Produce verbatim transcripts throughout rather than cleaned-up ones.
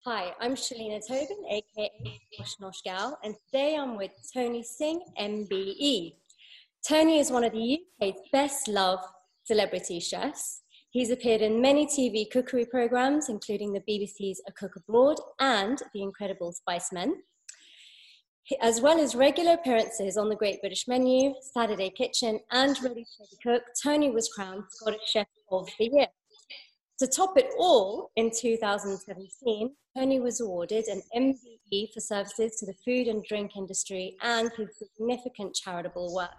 Hi, I'm Shalina Tobin, aka Nosh Nosh Gal, and today I'm with Tony Singh, M B E. Tony is one of the U K's best-loved celebrity chefs. He's appeared in many T V cookery programs, including the B B C's A Cook Abroad and The Incredible Spice Men. As well as regular appearances on The Great British Menu, Saturday Kitchen, and Ready to Cook, Tony was crowned Scottish Chef of the Year. To top it all, in two thousand seventeen, Tony was awarded an M B E for services to the food and drink industry and his significant charitable work.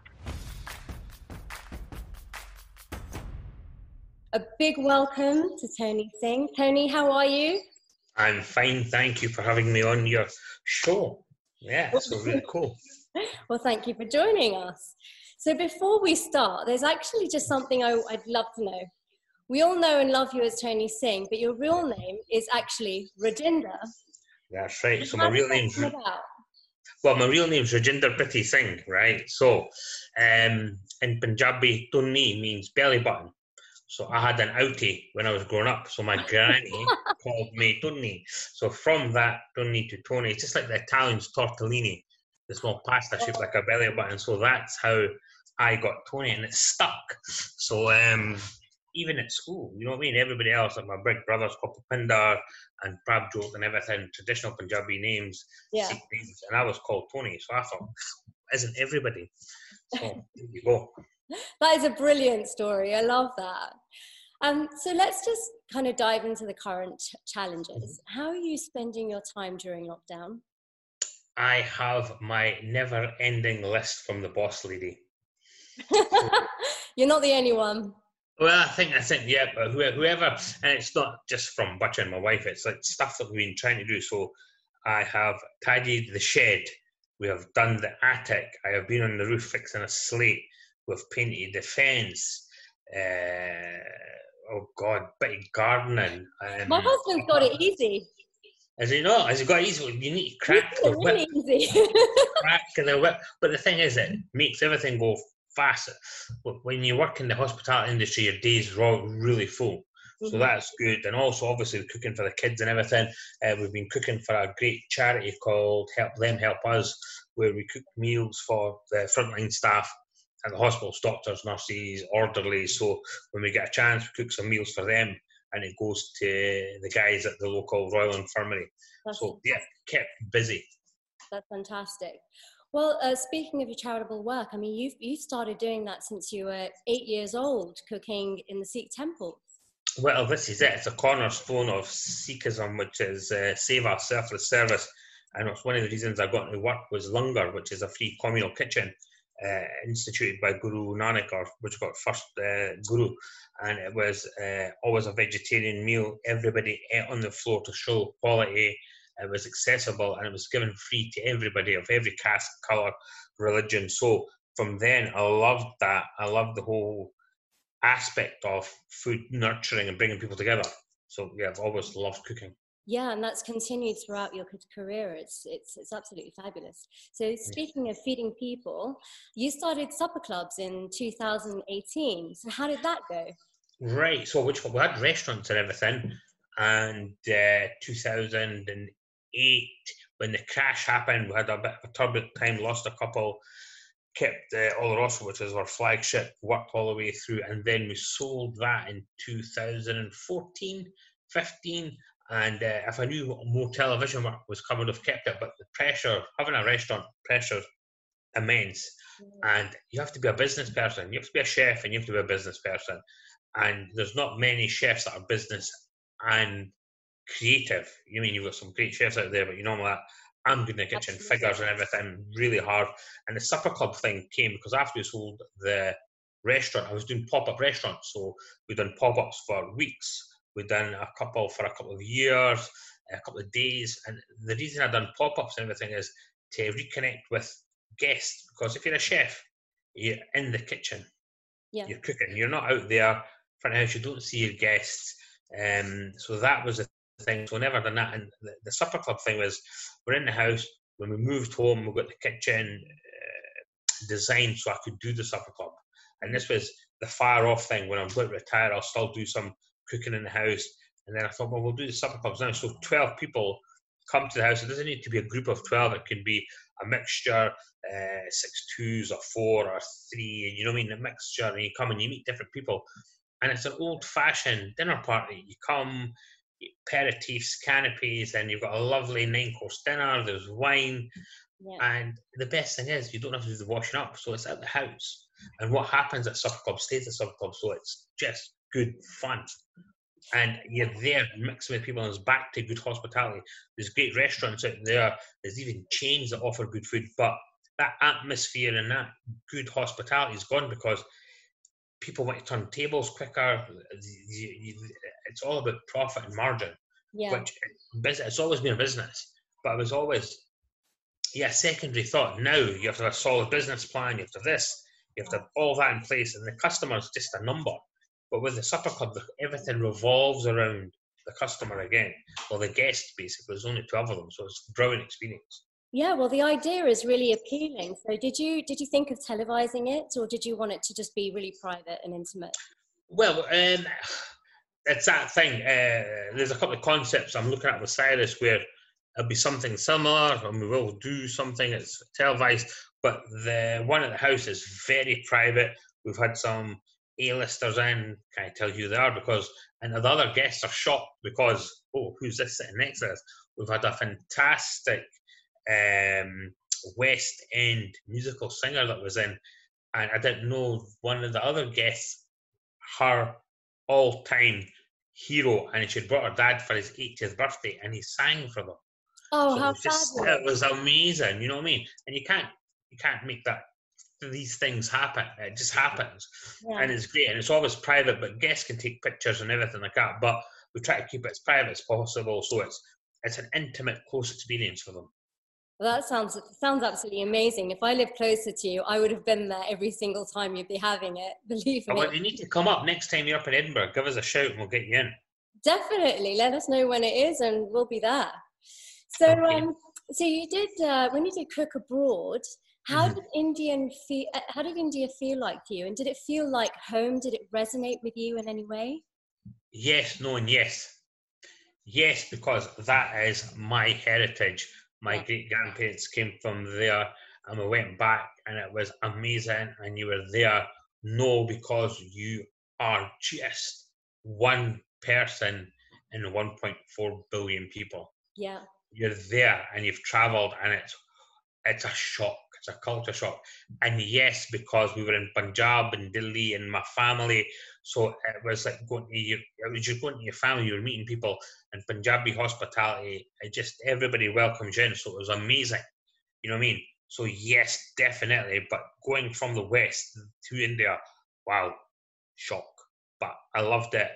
A big welcome to Tony Singh. Tony, how are you? I'm fine, thank you for having me on your show. Yeah, it's really cool. Well, thank you for joining us. So before we start, there's actually just something I, I'd love to know. We all know and love you as Tony Singh, but your real name is actually Rajinder. That's right. So How my real did that name's come about? well, my real name's Rajinder Prithi Singh, right? So, um, in Punjabi, tunni means belly button. So I had an outie when I was growing up. So my granny called me Tunni. So from that Tunni to Tony, it's just like the Italians tortellini, the small pasta shaped like a belly button. So that's how I got Tony, and it stuck. So um, even at school, you know what I mean? Everybody else, like my big brothers called Pupinder and Prabjot and everything, traditional Punjabi names, Yeah. Sikh names, and I was called Tony. So I thought, isn't everybody? So there you go. That is a brilliant story. I love that. Um, so let's just kind of dive into the current ch- challenges. How are you spending your time during lockdown? I have my never-ending list from the boss lady. You're not the only one. Well, I think, I think, yeah, but whoever, and it's not just from Butcher and my wife, it's like stuff that we've been trying to do. So I have tidied the shed, we have done the attic, I have been on the roof fixing a slate, we've painted the fence, uh, oh God, bit of gardening. Um, My husband's got it easy. Has he not? Has he got easy? You need to crack He's the got it really whip. easy. Crack the whip. But the thing is, it makes everything go faster. When you work in the hospitality industry, your days are all really full. So Mhm. that's good. And also, obviously, cooking for the kids and everything. Uh, we've been cooking for a great charity called Help Them, Help Us, where we cook meals for the frontline staff at the hospitals, doctors, nurses, orderlies. So when we get a chance, we cook some meals for them, and it goes to the guys at the local Royal Infirmary. That's So, yeah, kept busy. That's fantastic. Well, uh, speaking of your charitable work, I mean, you've, you started doing that since you were eight years old, cooking in the Sikh temples. Well, this is it. It's a cornerstone of Sikhism, which is uh, Seva, selfless service. And it's one of the reasons I got into work was Langar, which is a free communal kitchen uh, instituted by Guru Nanak, or which got first uh, Guru. And it was uh, always a vegetarian meal. Everybody ate on the floor to show quality. It was accessible, and it was given free to everybody of every caste, colour, religion. So from then, I loved that. I loved the whole aspect of food nurturing and bringing people together. So yeah, I've always loved cooking. Yeah, and that's continued throughout your career. It's it's it's absolutely fabulous. So speaking of feeding people, you started supper clubs in two thousand eighteen. So how did that go? Right. So which we had restaurants and everything, and uh, two thousand eight when the crash happened, we had a bit of a turbulent time, lost a couple. Kept uh, Oloroso, which is our flagship, worked all the way through, and then we sold that in two thousand fourteen, fifteen, and uh, if I knew more television work was coming, I've kept it, but the pressure, having a restaurant, pressure immense, and you have to be a business person, you have to be a chef, and you have to be a business person, and there's not many chefs that are business and creative. You mean you've got some great chefs out there, but you know that I'm good in the kitchen, Absolutely. figures and everything, really hard. And the supper club thing came because after we sold the restaurant, I was doing pop-up restaurants. So we've done pop-ups for weeks. We've done a couple for a couple of years, a couple of days. And the reason I've done pop-ups and everything is to reconnect with guests. Because if you're a chef, you're in the kitchen, Yeah. you're cooking. You're not out there front of house. You don't see your guests. Um, so that was a thing. So never done that. And the, the supper club thing was, we're in the house. When we moved home, we got the kitchen uh, designed so I could do the supper club. And this was the far off thing. When I'm going to retire, I'll still do some cooking in the house. And then I thought, well, we'll do the supper clubs now. So twelve people come to the house. It doesn't need to be a group of twelve. It can be a mixture, uh, six twos or four or three, and you know what I mean, a mixture, and you come and you meet different people. And it's an old-fashioned dinner party. You come, aperitifs, canopies, and you've got a lovely nine-course dinner, there's wine, yeah. And the best thing is you don't have to do the washing up, so it's at the house. And what happens at supper club stays at supper club, so it's just good fun. And you're there mixing with people, and it's back to good hospitality. There's great restaurants out there. There's even chains that offer good food, but that atmosphere and that good hospitality is gone because people want to turn tables quicker. It's all about profit and margin. Yeah. Which it's always been a business, but it was always yeah secondary thought. Now you have to have a solid business plan. You have to have this. You have to have all that in place, and the customer's just a number. But with the supper club, everything revolves around the customer again, or the guest basically. There's only twelve of them, so it's a brilliant experience. Yeah, well, the idea is really appealing. So did you did you think of televising it, or did you want it to just be really private and intimate? Well, um, it's that thing. Uh, there's a couple of concepts I'm looking at with Cyrus where it'll be something similar, and we will do something that's televised. But the one at the house is very private. We've had some A-listers in. Can't tell you who they are because, and the other guests are shocked because, oh, who's this sitting next to us? We've had a fantastic um, West End musical singer that was in, and I didn't know one of the other guests, her all-time hero, and she brought her dad for his eightieth birthday, and he sang for them. Oh, so how it was just, fabulous! It was amazing, you know what I mean? And you can't, you can't make that. These things happen. It just happens, yeah. And it's great. And it's always private, but guests can take pictures and everything like that. But we try to keep it as private as possible, so it's it's an intimate, close experience for them. Well, that sounds sounds absolutely amazing. If I lived closer to you, I would have been there every single time you'd be having it. Believe me. Well, you need to come up next time you're up in Edinburgh. Give us a shout, and we'll get you in. Definitely. Let us know when it is, and we'll be there. So, okay. um, so you did uh, when you did Cook Abroad. How mm-hmm. did Indian feel? How did India feel like to you? And did it feel like home? Did it resonate with you in any way? Yes, no, and yes. Yes, because that is my heritage. My yeah. great grandparents came from there, and we went back, and it was amazing. And you were there, no, because you are just one person in one point four billion people. Yeah, you're there, and you've travelled, and it's it's a shock. It's a culture shock. And yes, because we were in Punjab and Delhi and my family, so it was like going to your, it was just going to your family, you were meeting people, and Punjabi hospitality, it just, everybody welcomes you in, so it was amazing. You know what I mean? So yes, definitely, but going from the West to India, wow, shock. But I loved it.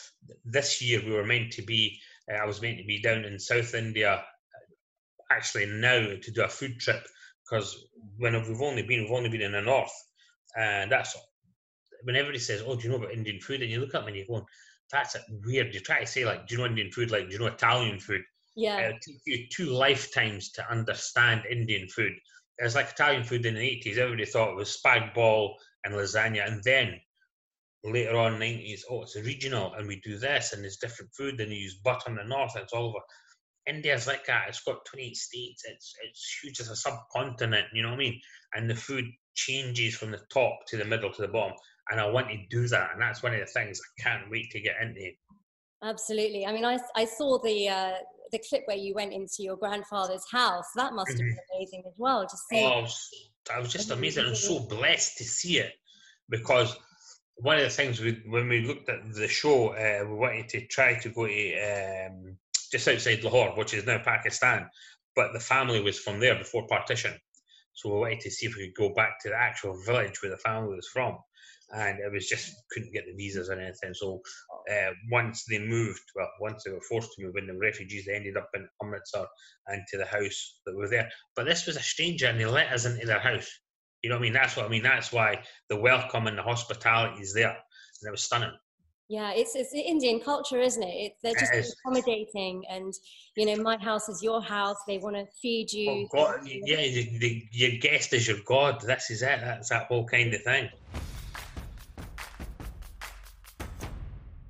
This year we were meant to be, I was meant to be down in South India, actually now to do a food trip, because when we've only been, we've only been in the north, and that's when everybody says, "Oh, do you know about Indian food?" And you look at them and you go, "That's weird." You try to say like, "Do you know Indian food?" Like, "Do you know Italian food?" Yeah. It'll take you two lifetimes to understand Indian food. It's like Italian food in the eighties. Everybody thought it was spag bol and lasagna, and then later on nineties, oh, it's regional, and we do this, and there's different food, and you use butter in the north, and it's all over. India's like that. It's got twenty-eight states. It's it's huge. It's a subcontinent. You know what I mean? And the food changes from the top to the middle to the bottom. And I want to do that. And that's one of the things I can't wait to get into. Absolutely. I mean, I, I saw the uh, the clip where you went into your grandfather's house. That must have been mm-hmm. amazing as well. Just see. Oh, I was, I was just amazing. I'm so blessed to see it, because one of the things we, when we looked at the show, uh, we wanted to try to go to um, just outside Lahore, which is now Pakistan, but the family was from there before partition. So we wanted to see if we could go back to the actual village where the family was from. And it was just, couldn't get the visas or anything. So uh, once they moved, well, once they were forced to move in, the refugees, they ended up in Amritsar and to the house that were there. But this was a stranger, and they let us into their house. You know what I mean? That's what I mean. That's why the welcome and the hospitality is there. And it was stunning. Yeah, it's it's the Indian culture, isn't it? It's, they're just accommodating, and you know, my house is your house. They want to feed you. Oh God, yeah, the, the, your guest is your God. This is it. That's that whole kind of thing.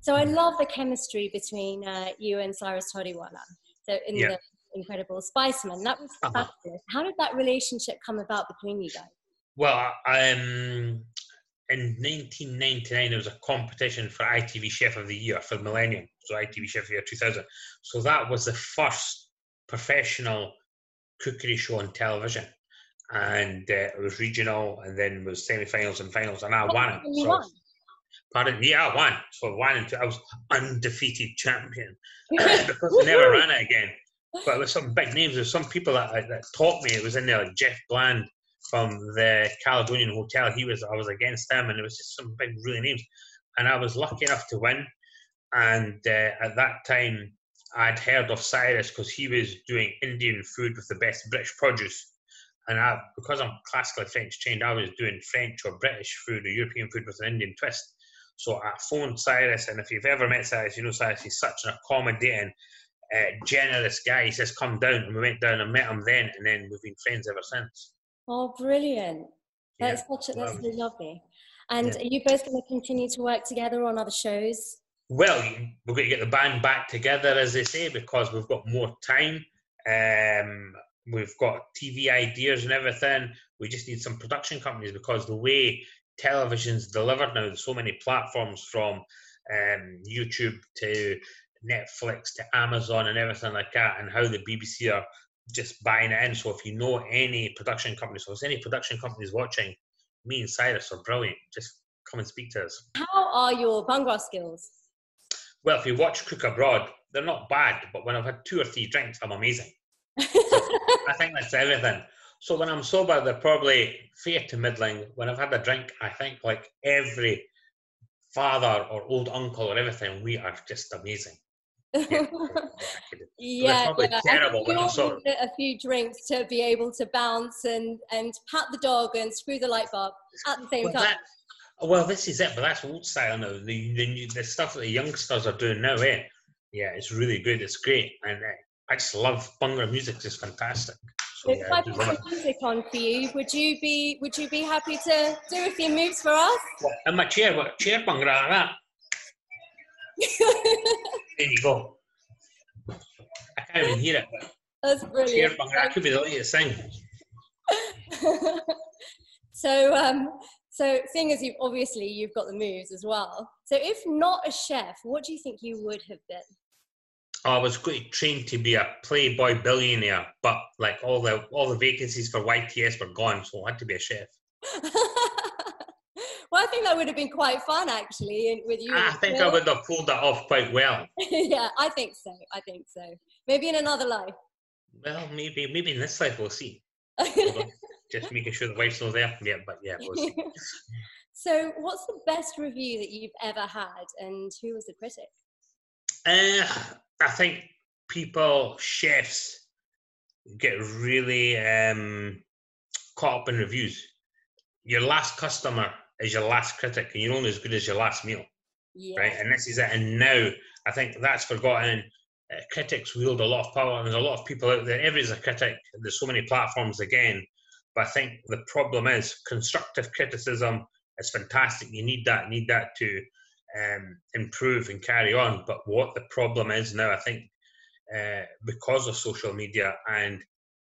So I love the chemistry between uh, you and Cyrus Todiwala. So in Yeah. the Incredible Spiceman, that was Uh-huh. fabulous. How did that relationship come about between you guys? Well, um, in nineteen ninety-nine, there was a competition for I T V Chef of the Year for the Millennium. So I T V Chef of the Year two thousand. So that was the first professional cookery show on television. And uh, it was regional, and then it was semi-finals and finals, and I Oh, won it. you So, won. pardon? Yeah, I won. So I won, into, I was undefeated champion because I never ran it again. But there were some big names. There were some people that, that taught me. It was in there, like Jeff Bland from the Caledonian Hotel. He was, I was against him, and it was just some big, really names. And I was lucky enough to win. And uh, at that time, I'd heard of Cyrus because he was doing Indian food with the best British produce. And I, because I'm classically French trained, I was doing French or British food or European food with an Indian twist. So I phoned Cyrus, and if you've ever met Cyrus, you know Cyrus, he's such an accommodating, uh, generous guy. He says, come down. And we went down and met him then, and then we've been friends ever since. Oh, brilliant. That's Yeah. such a, that's Um, really lovely. And yeah. are you both going to continue to work together on other shows? Well, we're going to get the band back together, as they say, because we've got more time. Um, we've got T V ideas and everything. We just need some production companies, because the way television's delivered now, there's so many platforms, from um, YouTube to Netflix to Amazon and everything like that, and how the B B C are just buying it in. So if you know any production companies, so if there's any production companies watching, me and Cyrus are brilliant. Just come and speak to us. How are your Bhangra skills? Well, if you watch Cook Abroad, they're not bad, but when I've had two or three drinks, I'm amazing. I think that's everything. So when I'm sober, they're probably fair to middling. When I've had a drink, I think like every father or old uncle or everything, we are just amazing. Yeah, yeah, probably yeah. terrible I think when we I'm all sober. need a few drinks to be able to bounce and, and pat the dog and screw the light bulb at the same Well, time. that, well, this is it, but that's old style now. The, the, new, the stuff that the youngsters are doing now, eh? Yeah, it's really good. It's great. And uh, I just love Bhangra music. It's fantastic. So, If yeah, I I put do love some it. music on for you, would you be would you be happy to do a few moves for us? In my chair, what chair Bhangra like that? There you go. I can't even hear it, but That's chair brilliant. Bhangra, that could be the latest thing. so, um, so seeing as you've obviously you've got the moves as well. So, if not a chef, what do you think you would have been? I was going to train to be a Playboy billionaire, but like all the all the vacancies for Y T S were gone, so I had to be a chef. Well, I think that would have been quite fun, actually, with you. I think I would have pulled that off quite well. Yeah, I think so. I think so. Maybe in another life. Well, maybe maybe in this life we'll see. Just making sure the wife's still there. Yeah, but yeah, we'll see. So, what's the best review that you've ever had, and who was the critic? Uh, I think people, chefs, get really um, caught up in reviews. Your last customer is your last critic, and you're only as good as your last meal. Yeah. Right? And this is it. And now I think that's forgotten. Uh, critics wield a lot of power, and there's a lot of people out there. Everybody's a critic. There's so many platforms again. But I think the problem is constructive criticism is fantastic. You need that. You need that to um, improve and carry on. But what the problem is now, I think, uh, because of social media, and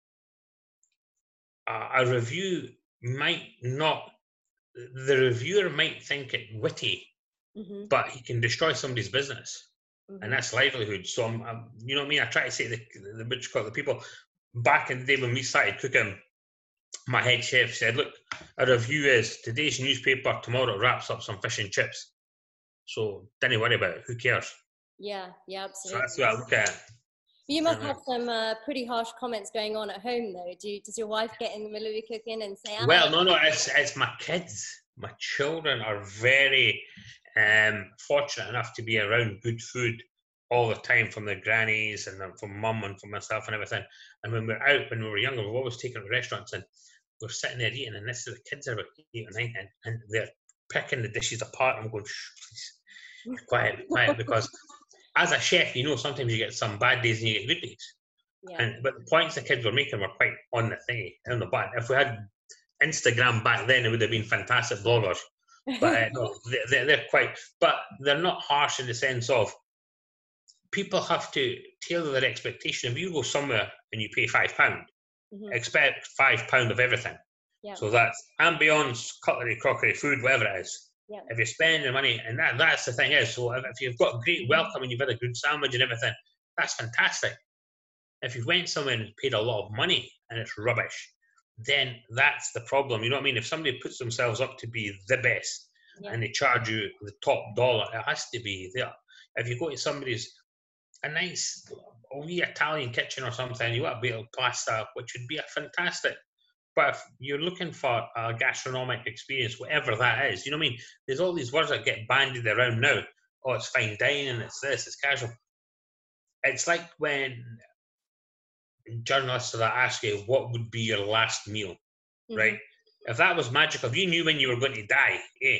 a, a review might not, the reviewer might think it witty, Mm-hmm. but he can destroy somebody's business. Mm-hmm. And that's livelihood. So, I'm, I'm, you know what I mean? I try to say the, the, the, the people back in the day when we started cooking, my head chef said, look, a review is today's newspaper, tomorrow wraps up some fish and chips. So don't worry about it. Who cares? Yeah, yeah, absolutely. So that's what I look at. You must Uh-huh. have some uh, pretty harsh comments going on at home, though. Do you, does your wife get in the middle of your cooking and say, "Ah"? Well, no, no, it's, it's my kids. My children are very um, fortunate enough to be around good food all the time, from their grannies and from mum and from myself and everything. And when we're out, when we were younger, we've always taken to restaurants and we're sitting there eating, and this is the kids are about eight or nine, and, and they're picking the dishes apart. I'm going, shh, please, be quiet, be quiet, because as a chef, you know, sometimes you get some bad days and you get good days. Yeah. And but the points the kids were making were quite on the thingy, on the button. If we had Instagram back then, it would have been fantastic bloggers. But uh, no, they're, they're quite, but they're not harsh in the sense of people have to tailor their expectation. If you go somewhere and you pay five pound, mm-hmm. expect five pound of everything. Yep. So that's ambience, cutlery, crockery, food, whatever it is. Yep. If you're spending money, and that, that's the thing is, so if, if you've got a great welcome and you've had a good sandwich and everything, that's fantastic. If you've went somewhere and paid a lot of money and it's rubbish, then that's the problem. You know what I mean? If somebody puts themselves up to be the best yep. and they charge you the top dollar, it has to be there. If you go to somebody's, a nice wee Italian kitchen or something, you want a bit of pasta, which would be a fantastic. But if you're looking for a gastronomic experience, whatever that is, you know what I mean? There's all these words that get bandied around now. Oh, it's fine dining, it's this, it's casual. It's like when journalists that ask you, what would be your last meal, mm-hmm. right? If that was magical, if you knew when you were going to die, eh?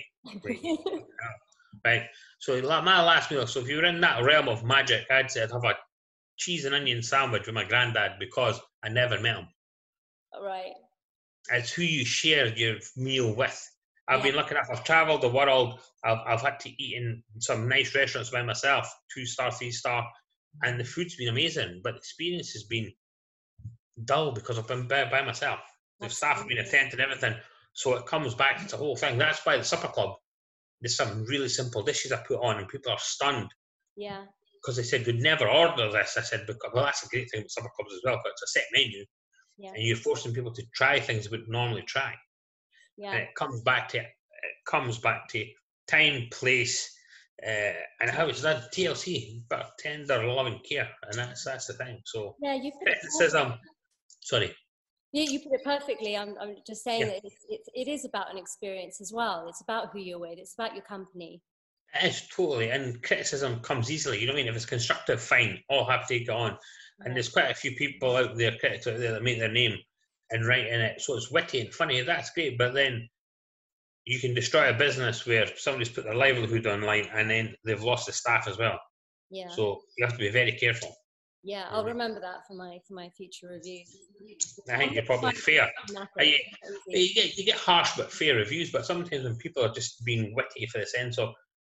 Right? So my last meal, so if you were in that realm of magic, I'd say I'd have a cheese and onion sandwich with my granddad because I never met him. Right. It's who you share your meal with. I've yeah. been lucky enough. I've travelled the world. I've I've had to eat in some nice restaurants by myself, two star, three star, and the food's been amazing. But the experience has been dull because I've been by, by myself. The That's staff have been attentive and everything. So it comes back to the whole thing. That's why the supper club, there's some really simple dishes I put on, and people are stunned. Yeah. Because they said we'd never order this. I said, because, well, that's a great thing with supper clubs as well. But it's a set menu. Yeah. And you're forcing people to try things they wouldn't normally try. Yeah. And it comes back to it comes back to time, place, uh, and how it's done. T L C, but tender, loving care, and that's that's the thing. So yeah, you put it. It says um, sorry. Yeah, you put it perfectly. I'm I'm just saying yeah. that it's, it's it is about an experience as well. It's about who you're with. It's about your company. It is totally, and criticism comes easily. You know what I mean? If it's constructive, fine. All have to take it on. And there's quite a few people out there, critics out there, that make their name and write in it. So it's witty and funny. That's great. But then you can destroy a business where somebody's put their livelihood online and then they've lost the staff as well. Yeah. So you have to be very careful. Yeah, I'll remember that for my for my future reviews. I think you're probably fair. You, you get you get harsh but fair reviews. But sometimes when people are just being witty for the sense of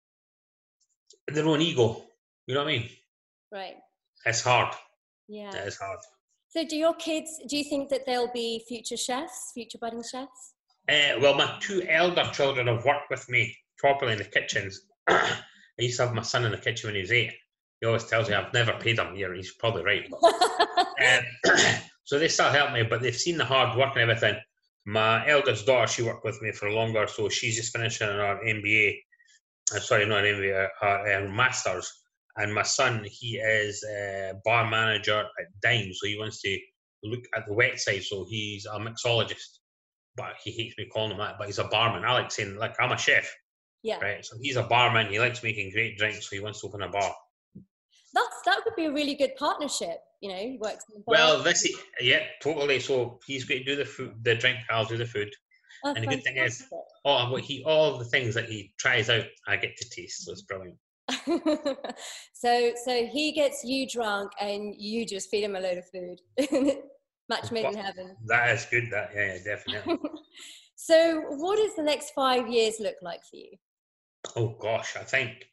their own ego, you know what I mean? Right. It's hard. Yeah. It is hard. So do your kids, do you think that they'll be future chefs, future budding chefs? Uh, well, my two elder children have worked with me properly in the kitchens. I used to have my son in the kitchen when he was eight. He always tells me I've never paid him. Yeah, he's probably right. But, um, so they still help me, but they've seen the hard work and everything. My eldest daughter, she worked with me for longer, so she's just finishing her M B A. Uh, sorry, not an M B A, her, her Masters. And my son, he is a bar manager at Dime, so he wants to look at the wet side. So he's a mixologist, but he hates me calling him that. But he's a barman. I like saying, like, I'm a chef. Yeah. Right. So he's a barman. He likes making great drinks, so he wants to open a bar. That's that would be a really good partnership. You know, he works in the bar. Well, this, yeah, totally. So he's going to do the food, the drink. I'll do the food. Oh, and the fantastic. good thing is, all what he, all the things that he tries out, I get to taste. So it's brilliant. so so he gets you drunk and you just feed him a load of food. Match made in heaven. That is good. That yeah, yeah definitely. So what does the next five years look like for you? Oh gosh, I think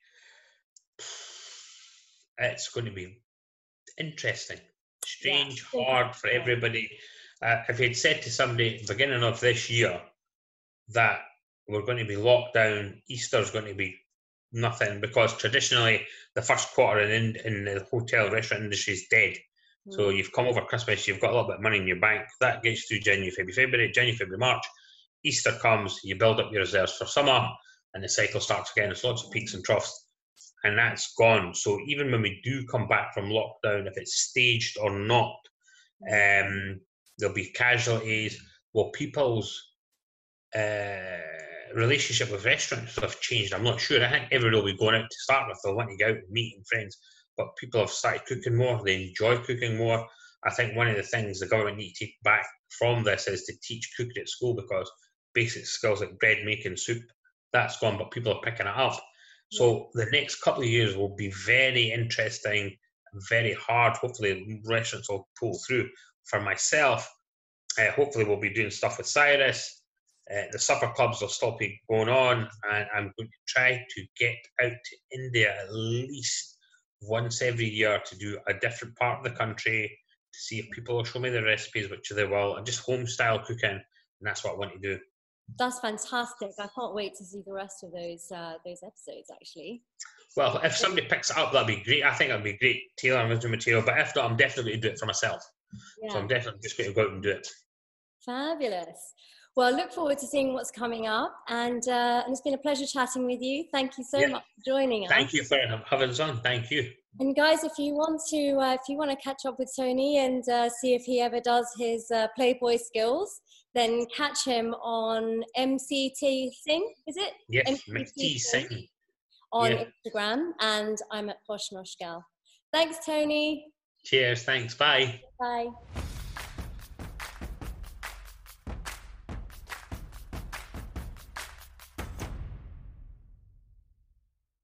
it's going to be interesting, strange, yeah. hard for everybody. Uh, if you'd said to somebody beginning of this year that we're going to be locked down, Easter's going to be nothing, because traditionally the first quarter in, in the hotel restaurant industry is dead. Mm. So you've come over Christmas, you've got a little bit of money in your bank, that gets through January, February, February, January, February, March. Easter comes, you build up your reserves for summer, and the cycle starts again. There's lots of peaks and troughs, and that's gone. So even when we do come back from lockdown, if it's staged or not, um, there'll be casualties. Well, people's uh, relationship with restaurants have changed. I'm not sure. I think everybody will be going out to start with. They'll want to go out and meet and friends, but people have started cooking more. They enjoy cooking more. I think one of the things the government need to take back from this is to teach cooking at school, because basic skills like bread making, soup, that's gone, but people are picking it up. So the next couple of years will be very interesting, very hard. Hopefully restaurants will pull through. For myself, uh, hopefully we'll be doing stuff with Cyrus. Uh, the supper clubs will still be going on, and I'm going to try to get out to India at least once every year to do a different part of the country, to see if people will show me the recipes, which they will, and just home style cooking, and that's what I want to do. That's fantastic. I can't wait to see the rest of those uh, those episodes, actually. Well, if somebody picks it up, that'd be great. I think that'd be great, tailoring original material. But if not, I'm definitely going to do it for myself. Yeah. So I'm definitely just going to go out and do it. Fabulous. Well, I look forward to seeing what's coming up. And, uh, and it's been a pleasure chatting with you. Thank you so yeah. much for joining us. Thank you for having us on. Thank you. And guys, if you want to, uh, if you want to catch up with Tony and uh, see if he ever does his uh, Playboy skills, then catch him on M C T Singh, is it? Yes, M C T Singh. On yeah. Instagram, and I'm at Posh Nosh Gal. Thanks, Tony. Cheers. Thanks. Bye. Bye.